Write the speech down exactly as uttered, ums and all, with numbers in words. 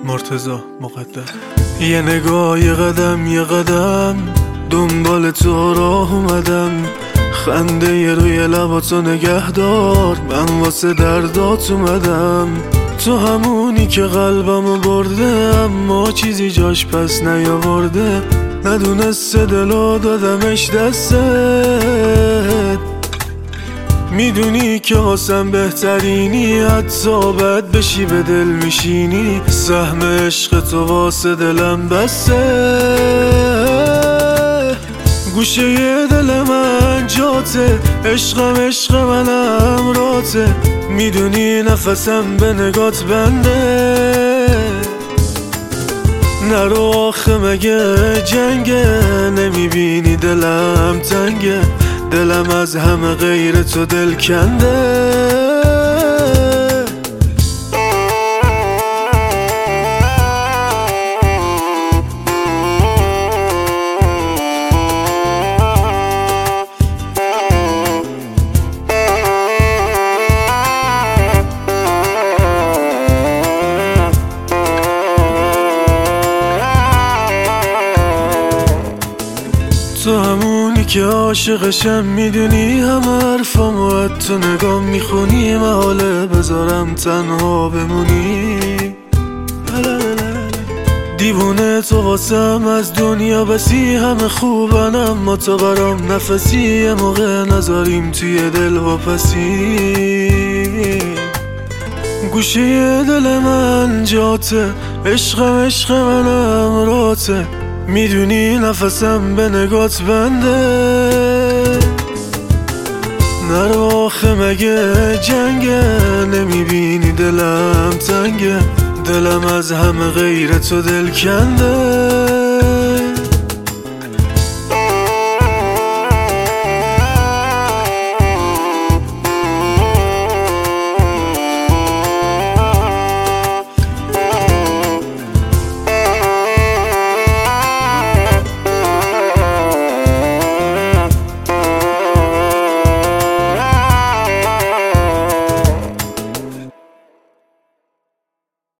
مرتضی مقدم. یه نگاه یه قدم یه قدم دنبال تو راه اومدم، خنده یه روی لباتو نگه دار، من واسه دردات اومدم. تو همونی که قلبمو برده اما چیزی جاش پس نیاورده، ندونسته دلو دادمش دستت. میدونی که واسم بهترینی، حتی بد بشی به دل میشینی، سهم عشق تو واسه دلم بسته. گوشه دل من جاته، عشقم عشق منم راته، میدونی نفسم به نگات بنده. نرو آخه مگه جنگه، نمیبینی دلم تنگه، دلم از همه غیر تو دل کنده. تو همونی که عاشقشم، میدونی همه حرفامو از تو نگاه میخونی، محاله بذارم تنها بمونی. دیوونه تو واسم از دنیا بسی، همه خوبن اما تو برام نفسی، یه موقع نذاریم توی دل واپسی. گوشه دل من جاته، عشقم عشق منم راته، میدونی نفسم به نگات بنده. نرو آخه مگه جنگه، نمیبینی دلم تنگه، دلم از همه غیر تو دل کنده.